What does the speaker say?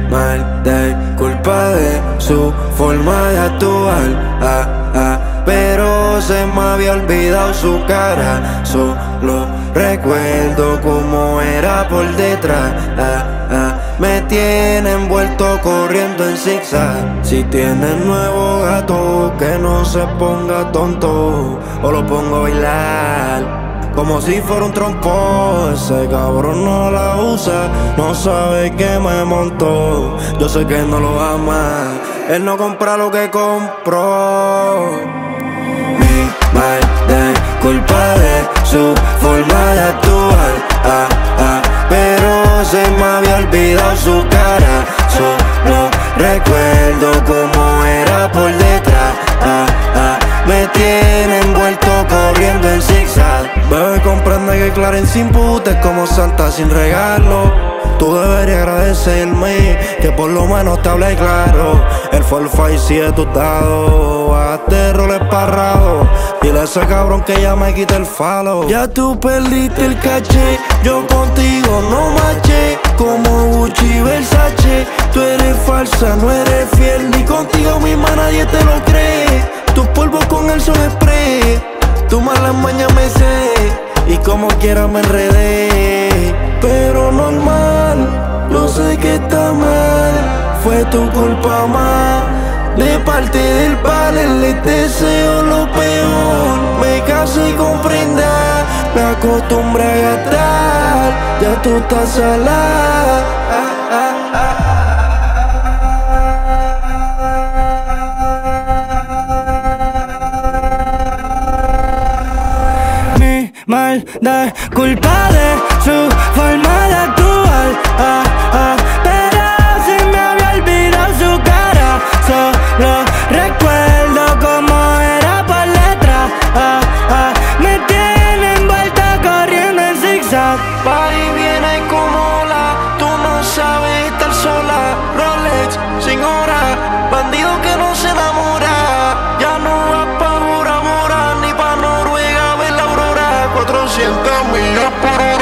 maldad, culpa de su forma de actuar. Pero se me había olvidado su cara. Solo recuerdo cómo era por detrás. Me tiene envuelto corriendo en zigzag. Si tiene nuevo gato, que no se ponga tonto, o lo pongo a bailar como si fuera un trompo. Ese cabrón no la usa, no sabe que me montó. Yo sé que no lo ama, él no compra lo que compró. Mi maldad, culpa de su forma de actuar. Pero se me había olvidado su cara. Solo recuerdo cómo era por detrás. Me tiene envuelto corriendo en zigzag. Bebé, comprende que Clarence sin puta es como Santa sin regalo. Tú deberías agradecerme que por lo menos te hablé claro. El 4-5 sí es tu dado, hazte rol esparrado. Dile a ese cabrón que ya me quite el follow. Ya tú perdiste el caché, yo contigo no maché. Como Gucci y Versace, tú eres falsa, no eres fiel. Ni contigo misma nadie te lo cree. Tus polvos con el sol spray, tu malas mañas me sé, y como quiera me enredé. Pero normal, yo sé que está mal, fue tu culpa más. De parte del padre les deseo lo peor. Me casé con prenda, me acostumbré a gastar. Ya tú estás salada. Maldad, culpa de su forma de actuar. Pero se me había olvidado su cara. Solo recuerdo cómo era por detrás. Me tiene envuelta corriendo en zigzag. Va y viene como ola, tú no sabes estar sola. Rolex sin hora, bandido que no se enamora. Ya no vas pa' Bora Bora, ni pa' Noruega a ver la aurora. 400 millas por hora.